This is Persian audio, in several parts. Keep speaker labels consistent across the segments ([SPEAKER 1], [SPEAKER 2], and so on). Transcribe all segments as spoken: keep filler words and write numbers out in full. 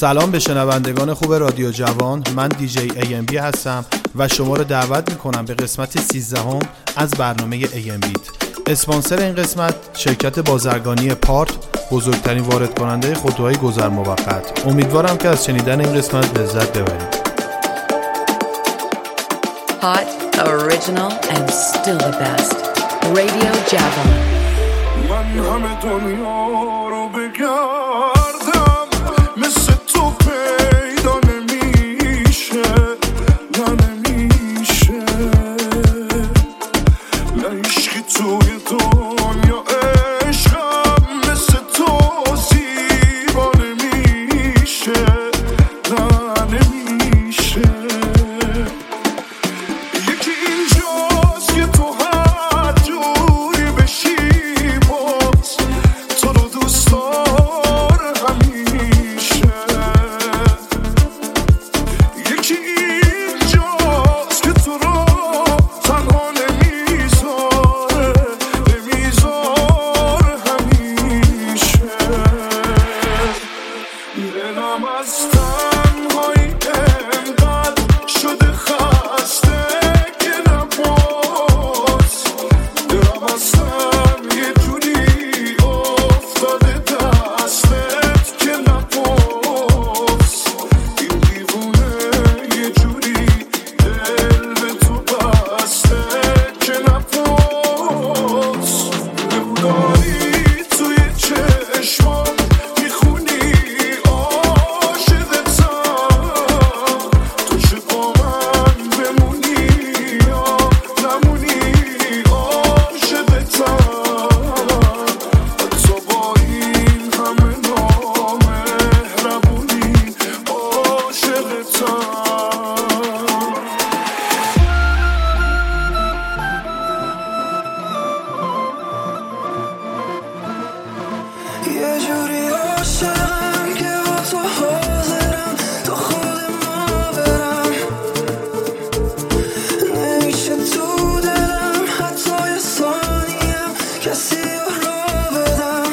[SPEAKER 1] سلام به شنوندگان خوب رادیو جوان، من دیجی ای ام بی هستم و شما رو دعوت میکنم به قسمت سیزدهم از برنامه ای ام بیت. اسپانسر این قسمت شرکت بازرگانی پارت، بزرگترین وارد کننده خودروهای گذر موقت. امیدوارم که از شنیدن این قسمت لذت ببرید.
[SPEAKER 2] Hot, original and still the best. Radio Javan.
[SPEAKER 3] من همه دنیا رو بگردم، مثل تو پیدا نمیشه، نه نمیشه، نه عشقی توی دنیا عشقم مثل تو زیبا نمیشه، نه نمیشه. یکی اینجاست که تو هر جوری بشی باز تو رو دوست داره همیشه. یکی اینجاست که تو رو تنها نمیذاره، نمیذاره همیشه. دلم از تنهایی انقدر شده خسته که نباز، دلم اصلا یه جوری افتاده دستت که نباز. این دیوونه یه جوری دل به تو بسته که نباز. نموداری توی چشمات میخونی عاشقتم، تو چه با من بمونی یا نمونی عاشقتم. حتی با این همه نامهربونی عاشقتم. یه جوری عاشقم که با تو حاضرم تا خود ما برم، نمیشه تو دلم حتی یه ثانیم کسی رو بدم.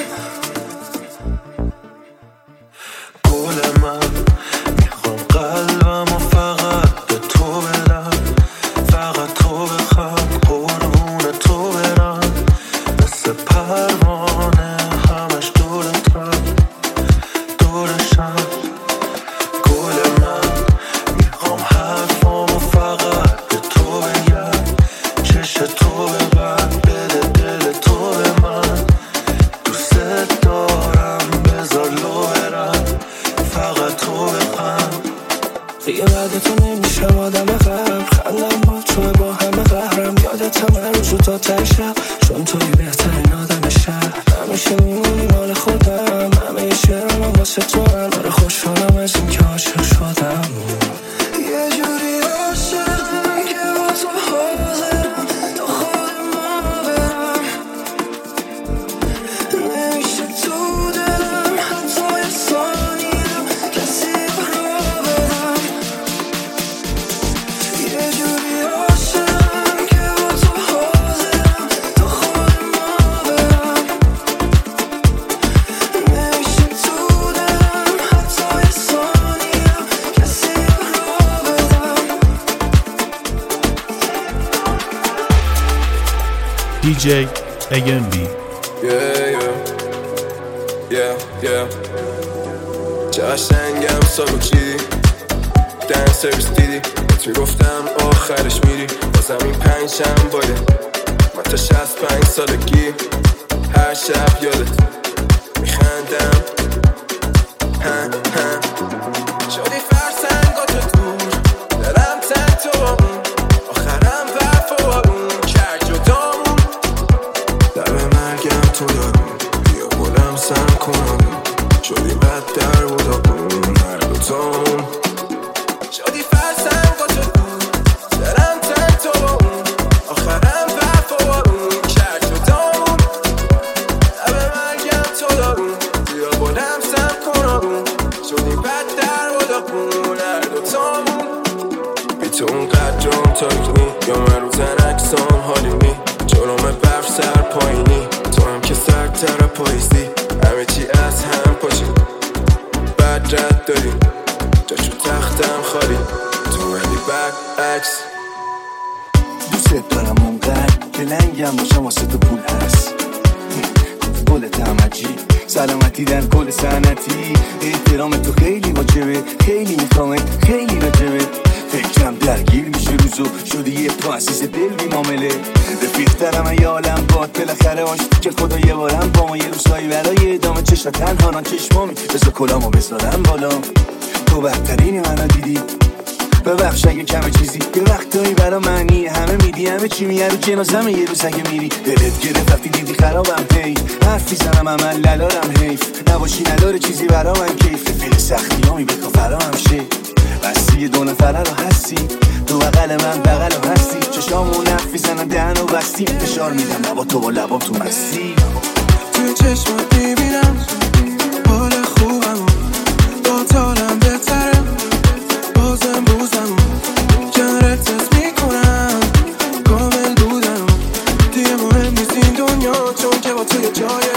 [SPEAKER 3] گل من میخوام قلبم و فقط به تو بدم، فقط تو بخوام قربون تو برم، مثل پروانه همش دورتم دورشم. گل من میخوام حرفامو فقط به تو بگم، چش تو ببر بده دل تو به من، دوست دارم بذار لو برم، فقط تو بخند. دیگه بعد تو نمیشم آدم قبل، خندم با تو با همه قهرم، یادتم هر روز تا ته شب، چون توی بهترین آدم شهر. همیشه میمونی مال خودم، همه شعرم هم واسه تو هم، آره خوشحالم از این که عاشق شدم. یه جوری عاشقم که با تو حاضرم تا خود ما برم، نمیشه تو دلم حتی یه ثانیم کسی رو بدم. یه جوری عاشقم که با تو حاضرم تا خود ما برم، نمیشه تو دلم حتی یه ثانیم کسی رو بدم.
[SPEAKER 1] دیجی ای ام بی.
[SPEAKER 4] Yeah, yeah, yeah, yeah. جشنگم سالو چیدی دن سرویس دیدی، تو گفتم آخرش میری، بازم این پنج شنباله من تا شصت پنج سالگی هر شب یادت میخندم. هم هم شدی فرسنگات دور، دلم تن تو با اون، آخرم وفا با اون کرد جدامون. در مرگم تو دارون، بیا بلم سر کنم، شدی بد در بودامون هر دوتامون. شدی فرسنگات دور، دلم تن تو با اون، آخرم وفا با اون کرد جدامون. در مرگم تو دارون، بیا بلم سر کنم، شدی بد در بودامون هر دوتامون. بی تو اونقدر جام تاریک نی، یا من رو زنکسام حالی نی، جرم برف سر پایینی، تو هم که سرتر پاییزی، همه چی از هم پاشی. بد رد داری جاشو تختم خالی تو منی برعکس
[SPEAKER 5] دوست دارم اونقدر که لنگم باشم واسه تو پول هست گل تمجی سلامتی در کل سنتی احترام تو خیلی واجبه خیلی میخوامت خیلی راجبه فکرم درگیر میشه روزو شدی یه پا عزیز دل بی معامله رفیقترم یه عالم باد بالاخره آشتی که خدا یه بارم با ما یه روزهایی برای ادامه چشم تنها چشمامی بذار کلامو بذارم بالا تو بهترینی منو دیدی ببخش اگه کمه چیزی یه وقتایی برا معنی همه میدی همه چی میه رو جنازمه یه روز اگه میری دلت گرفت وقتی دیدی خرابم هی حرفی زنم عمل للارم حیف نباشی نداره چیزی برا من کیف فیل سختی همی بکن فرام شه بستی دو نفره رو هستی تو بغل من بغل رو هستی چشامون حرفی زنم دهن و بستی فشار میدم لبا تو با لبا تو مستی
[SPEAKER 4] توی چشمات میبینم حال خوبم با تالم بهتره بازم روزم کنارت حس میکنم کامل بودم دیگه مهم نیست این دنیا چون که با توی جای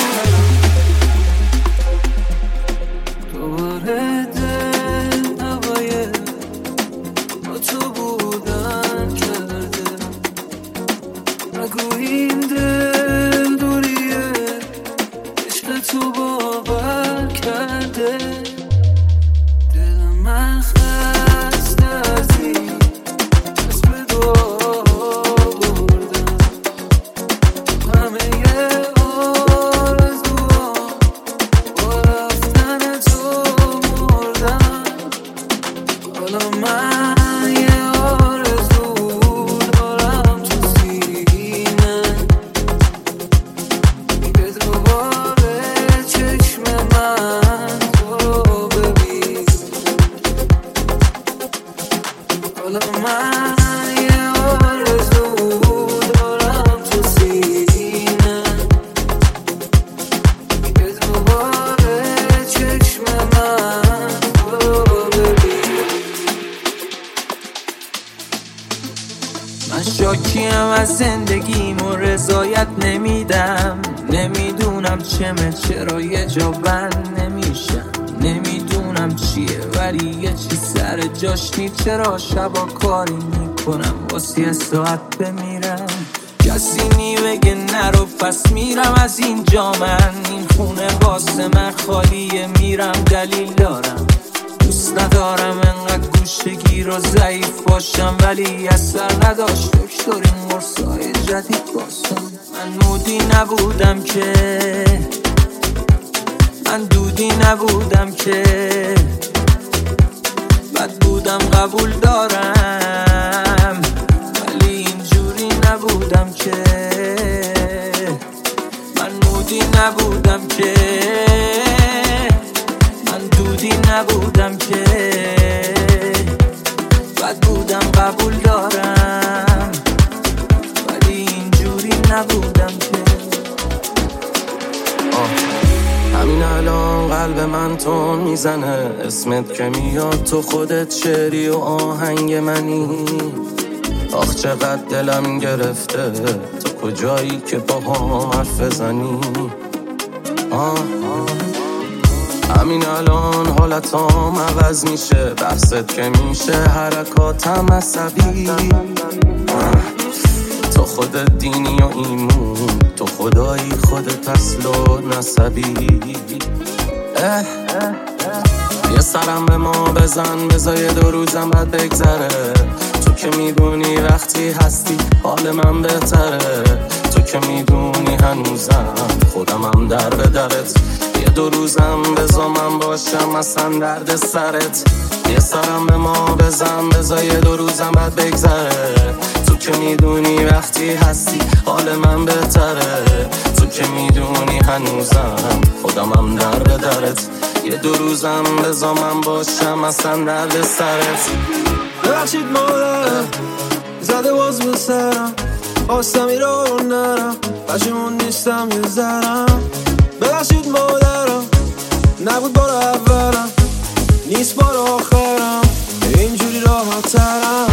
[SPEAKER 3] دوباره دل هوای با تو بودن کرده نگو این دل دوریه عشق تو باور کرده دل من خسته از این اسم دعا بردم همه آرزوها با رفتن تو مردم حالا من یه آرزو دارم تو سینه که دوباره چشم من تو رو ببین حالا من یه آرزو دارم تو سینه که دوباره چشم من تو رو ببین من شاکیم از زندگیم و رضایت نمیدم نمیدونم چمه چرا یه جا بند نمیشم نمیدونم چیه ولی یه چی سر جاش نیست چرا شبا کاری میکنم واسه یه ساعت بمیرم کسی نی بگه نرو پس میرم از اینجا من این خونه واسه من خالیه میرم دلیل دارم دوست ندارم انقدر گوشگیر و ضعیف باشم ولی اثر نداشت دکتر این قرصای جدید باشم من مودی نبودم که من دودی نبودم که بد بودم قبول دارم ولی اینجوری نبودم که من مودی نبودم که من دودی نبودم که بد بودم قبول دارم ولی اینجوری نبودم که
[SPEAKER 4] همین الان قلب من تون میزنه اسمت که میاد تو خودت شعری و آهنگ منی آخ چقدر دلم گرفته تو کجایی که با هم حرف بزنی آه همین الان حالتام عوض میشه بحثت که میشه حرکاتم عصبی تو خودت دینی و ایمون تو خدایی خودت اصل و نسبی یه سرم به ما بزن بذار دو روزم بعد بگذره تو که میدونی وقتی هستی حال من بهتره تو که میدونی هنوزم خودمم در به درت یه دو روزم بذار من باشم اصلا درد سرت یه سرم به ما بزن بذار دو روزم بعد بگذره تو که میدونی وقتی هستی حال من بهتره تو که میدونی هنوزم خودمم در به درت یه دو روزم بذار من باشم اصلا درد سرت
[SPEAKER 3] ببخشید مادرم زده باز به سرم خواستم ای را رو نرم پشیمون نیستم یه ذرم ببخشید مادرم نبود بار اولم نیست بار آخرم اینجوری راحت ترم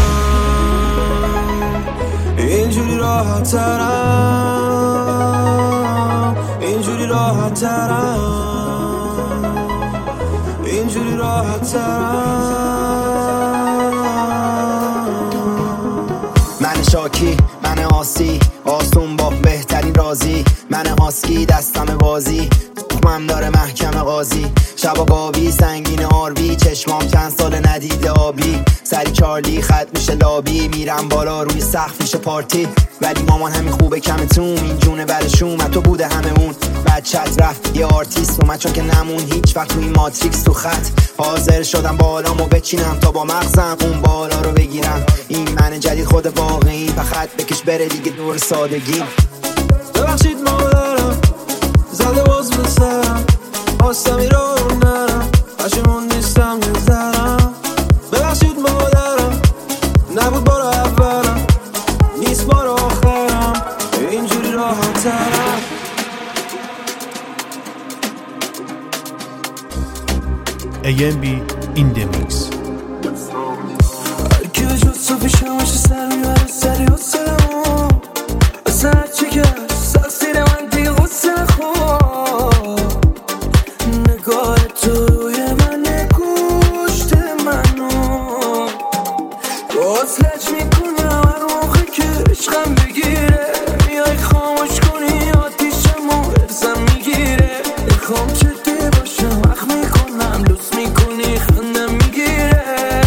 [SPEAKER 3] اینجوری راحت ترم اینجوری راحت ترم اینجوری
[SPEAKER 5] راحت من شاکی، من آسی، آسون با بهترین رازی، من هاسکی دستم بازی، من داره محکم قاضی، شبا گاوی سنگین آروی، چشمام چند سال ندیده آبی، سری چارلی خط میشه لابی، میرم بالا روی سقف میشه پارتی، ولی مامان همین خوبه کم توم، این جونه برشوم تو بوده هممون، بچت رفت یه آرتیست اومد چون که نمون هیچ وقت توی ماتریکس تو خط، حاضر شدم بالامو بچینم تا با مغزم اون بالا رو بگیرم، این من جدید خود واقعی، فقط بکش بره دیگه دور سادگی.
[SPEAKER 6] ببخشید مادرم زده باز به سرم، خواستم ایران رو نرم، پشیمون نیستم یه ذرم. ببخشید مادرم نبود بار اولم، نیست بار آخرم، اینجوری راحت ترم.
[SPEAKER 1] ای ام بی این دمیکس
[SPEAKER 6] هرکی به جز تو پیشم باشه سر میبره سری و سرمو، اصلا هرچی که ساسیر من دیگه غصه نخور، نگاه تو روی من گوشت منو وصلش میکنم هر موقع که عشقم بگیره، میای خاموش کنی آتیشمو ارزم میگیره، میخوام جدی باشم وقت میکنم لوس میکنی خندم میگیره،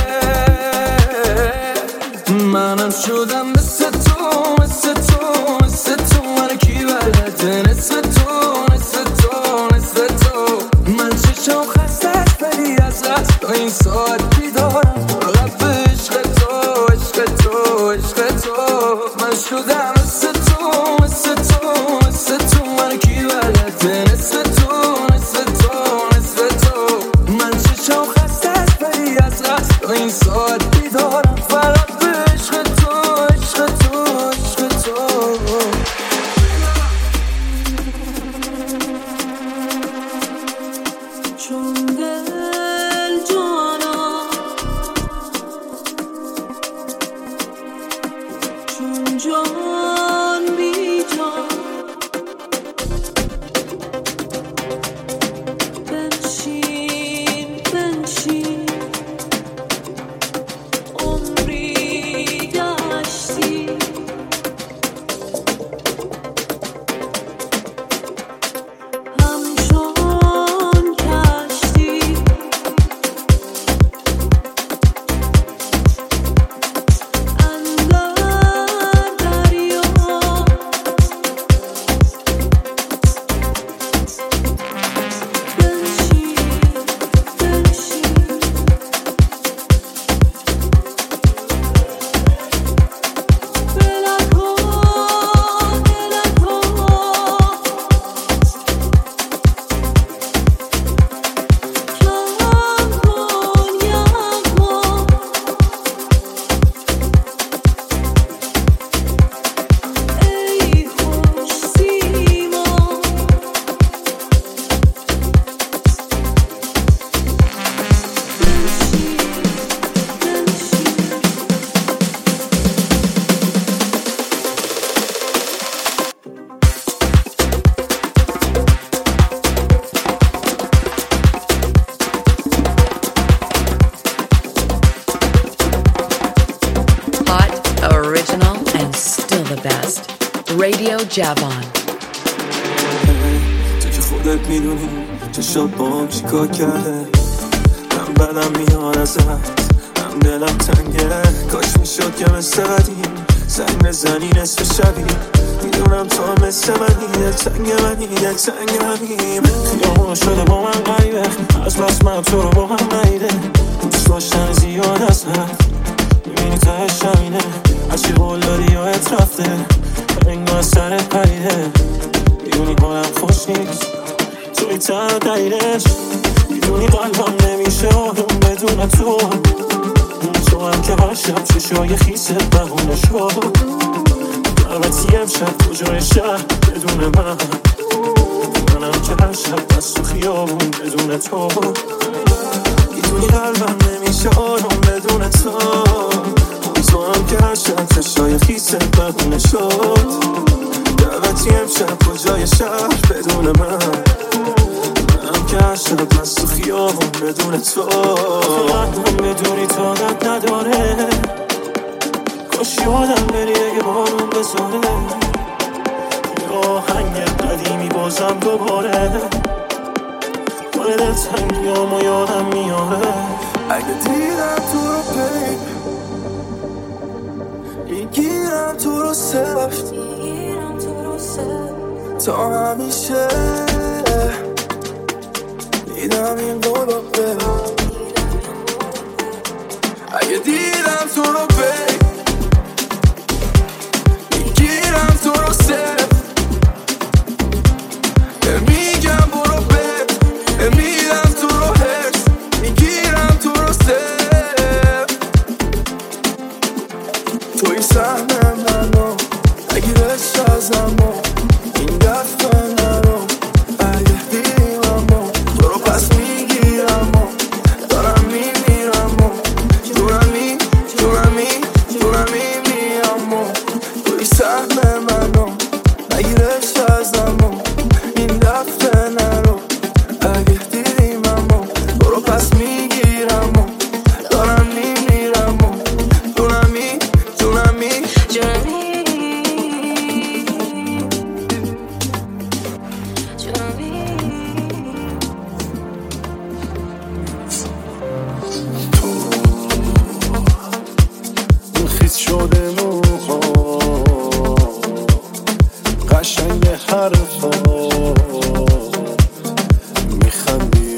[SPEAKER 6] منم شدم مثل تو مثل تو مثل تو، من کی بلده نصف تو نصف تو نصف تو، من چشم خستش ولی از رست تا این ساعت بیدارم، فقط به عشق تو عشق تو عشق تو، من شدم مثل تو مثل تو مثل تو، من کی بلده نصف تو نصف تو نصف تو، من چشم خستش ولی از رست تا این ساعت بیدارم، فقط به عشق تو عشق تو عشق تو. چون دل جانا چون جان بی جان، بنشین بنشین عمری گشتی، همچون کشتی اندر دریا، بنشین بنشین بلکو بلکو، کم کن یغما، ای خوش سیما، بنشین بنشین.
[SPEAKER 2] Hot, original, and still the best. Radio Javon.
[SPEAKER 6] تو که خودت میدونی چشم بام چی کار کرده، من بدم میاد ازت، من دلم تنگه، کاش میشد که مثل قدیم زنگ بزنی نصف شبی، میدونم تو مثل منی، دل تنگ منی دل تنگ منیم، خیامون شده با من غریبه، از بس من تو رو با هم نیده، دوست داشتن زیاد ازت، میبینی تهش همینه، هرچی قول داری یادت رفته، انگار سرت پریده، میدونی حالم خوش نیست، توی تنها دلیلش، میدونی قلبم نمیشه آروم بدون تو، تو هم که هر شب چشای خیست بهونه شد، دعوتی امشب کجای شهر بدون من، منم که هر شب دست تو خیابون بدون تو، میدونی قلبم نمیشه آروم بدون تو، تو هم که هر شب چشای خیست بهونه شد، دعوتی امشب کجای شهر بدون من، منم که هر شب دست تو خیابون بدون بدون تو قلبم بدونی طاقت نداره کاش یادم بری اگه بارون بزاره یا آهنگ قدیمی بازم دوباره پر دلتنگیامو یادم میاره
[SPEAKER 5] اگه دیدم تو رو پی میگیرم تو رو سفت تا همیشه دیدم این قلوب اگه دیدم تو رو پی میگیرم تو رو سفت میگم برو بد میدم تو رو هرس میگیرم تو رو سفت توی سهم منو اگه رشت ازمو این دفعه نرو اگه دیرمو تو رو پس میگیرم دارم میمیرم جونمی جونمی جونمی میام توی سهم منو اگه رشت ازمو این دفعه نرو اگه دیرمو تو رو پس میگیرم دارم میمیرم جونمی جونمی جونمی
[SPEAKER 6] خیس شده موها قشنگ حرفا میخندی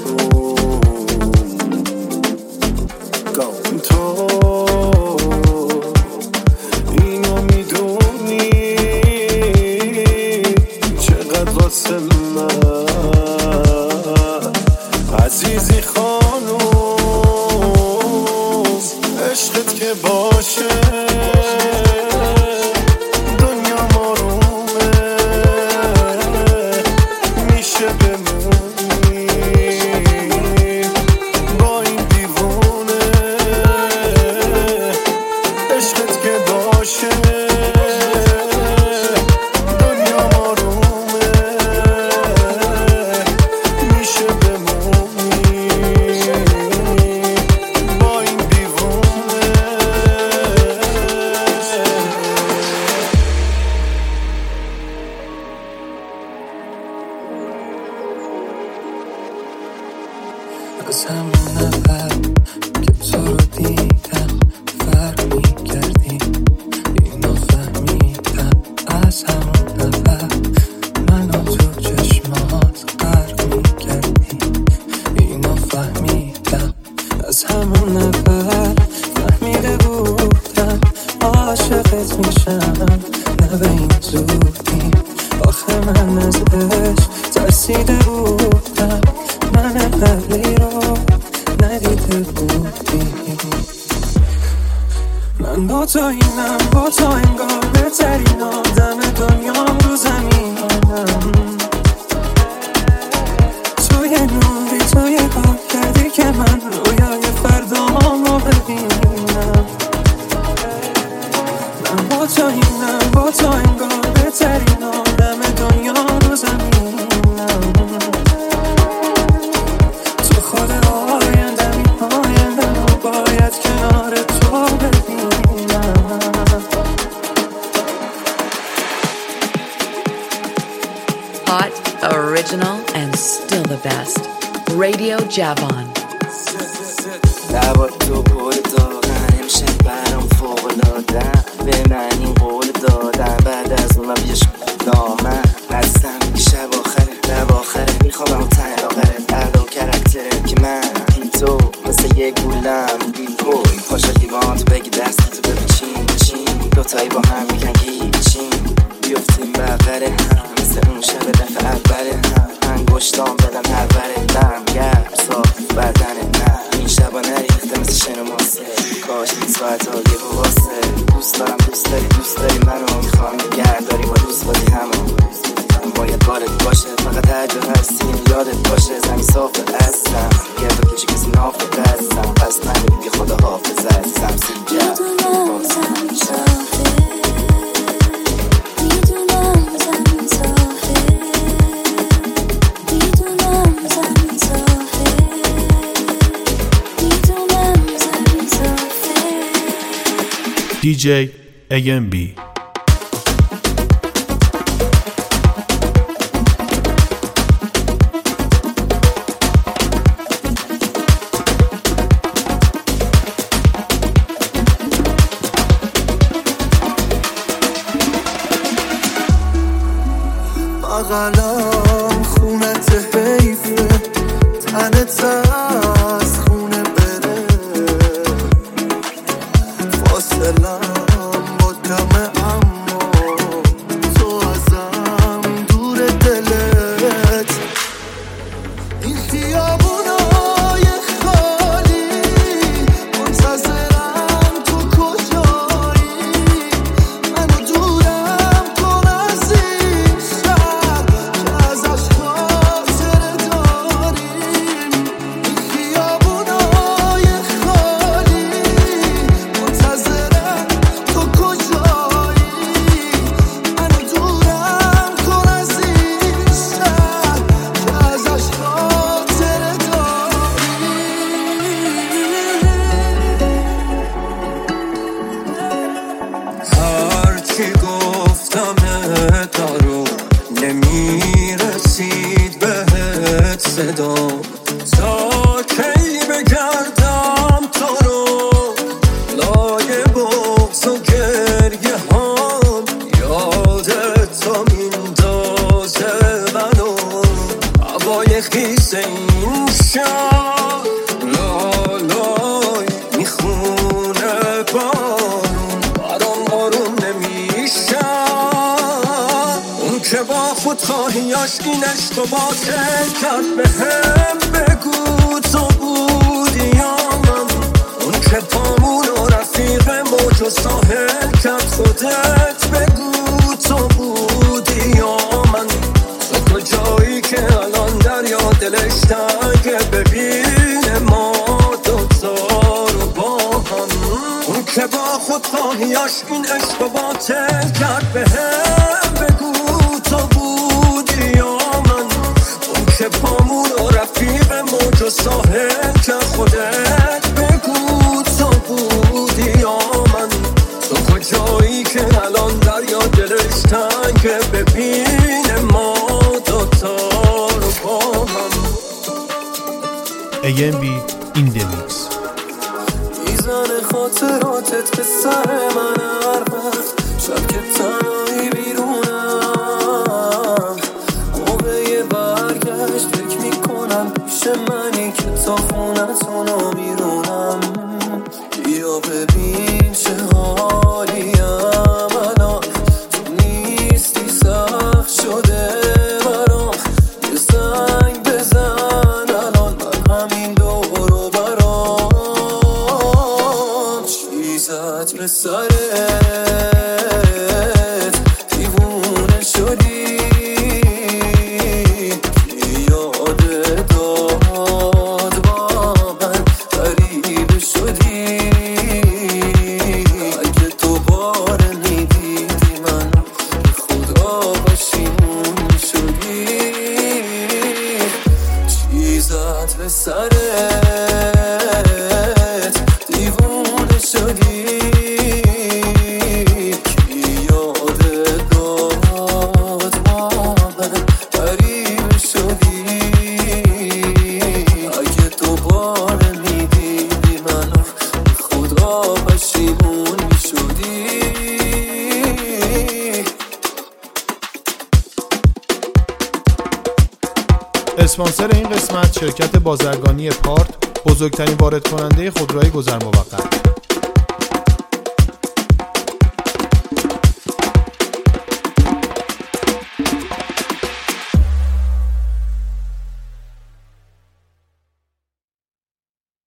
[SPEAKER 6] آروم تو اینو میدونی چقدر واسه من عزیزی خانوم عشقت که باشه دنیا مارومه میشه بمونی با این دیوونه عشقت که باشه دنیا مارومه میشه بمونی با این دیوونه از همون اول که تو رو دیدم فرق میکردی اینو فهمیدم از همون اول منو تو چشمات غرق میکردی اینو فهمیدم از همون اول فهمیده بودم عاشقت میشم نه به این زودی آخه من از عشق ترسیده بودم من قبلی رو ندیده بودی من با تو اینم با تو انگار بهترین آدم دنیام رو زمینم تو یه نوری تو یه کار کردی که من رویای فردام رو ببینم من با تو اینم با تو انگار بهترین آدم دنیام رو زمینم تو خود آیندم این آیندم رو باید کنار تو ببینم
[SPEAKER 2] Hot, original, and still the best. Radio Javon.
[SPEAKER 5] لبا تو پر دارن امشب برام فوق‌العاده‌ام به من این قول دادن بعد از اونم یه شدامن هستم که شب آخره لب آخره میخوابم و تن آخره درد و کرکتره که من بی تو مثل یه گولم بی پوی پاشا لیوان تو بگی دستی تو ببین چین چین دوتایی با هم میگن گیچین بیفتیم بغره هم مثل اون شب دفعه اوله هم انگشتام بدم هر بره لرم گرم صاف بدنه نه این شبا نریخته مثل شن و ماسه کاش این ساعت ها یه بواسه دوست دارم دوست داری دوست داری منو میخوام نگهداری با دوست بازی همون باید بارت باشه فقط هر جا هستیم یادت باشه زمین صافت هستم گرد و کشی کسی نافت هستم پس نمیدونی که خدا حافظ عزیزم سیجه
[SPEAKER 7] میدونم زمین صافه میدونم زمین صافه میدونم زمین صافه
[SPEAKER 1] دی جی ای ام بی.
[SPEAKER 6] بغلم خونت حیفه، تنت از خونه بره، فاصلم با کمه اما تو ازم دور دلت. این خیابونای خالی منتظرم تو کجایی، منو دورم کن از این شهر که ازش خاطره داریم. این خیابونای خالی منتظرم تو کجایی، منو دورم کن از این شهر که ازش خاطره داریم. هرچی گفتم دارو نمیرسید بهت صدا، تا کی بگردم تو رو لای بغض و گریه هام، یادت تا میندازه منو هوای خیس این شب، لالای میخونه بارون برام آروم نمیشم. اون که با خودخواهیاش این عشق و باطل کرد بهم بگو تو بودی یا من، اون که پامون و رفیق موج و ساحل کرد خودت بگو تو بودی یا من. تو کجایی که الان دریا دلش تنگه ببینه ما دوتا رو با هم، اون که با خودخواهیاش این عشق و باطل کرد بهم بگو تو بودی یا من، اون که پامون و رفیق موج و ساحل کرد خودت بگو تو بودی یا من. تو کجایی که الان دریا دلش تنگه ببینه ما دوتا رو با هم.
[SPEAKER 1] ای ام بی این دمیکس.
[SPEAKER 6] میزن خاطراتت به سر من هر وقت شب که تنهایی بیرونم، موقع برگشت فکر میکنم پیش منی که تا خونتونو میرونم. بیا ببین چه حالیم الان، تو نیستی سخت شده برام، یه زنگ بزن الان من همین دور و برام. چیزت به سرت دیوونه شدی، یاد داد با من غریبه شدی، اگه دوباره میدیدی من به خدا پشیمون شدی. چیزت به سرت دیوونه شدی، یاد داد با من غریبه شدی، اگه دوباره میدیدی منو به خدا پشیمون شدی.
[SPEAKER 1] اسپانسر این قسمت شرکت بازرگانی پارت، بزرگترین وارد کننده خودروهای گذر موقت.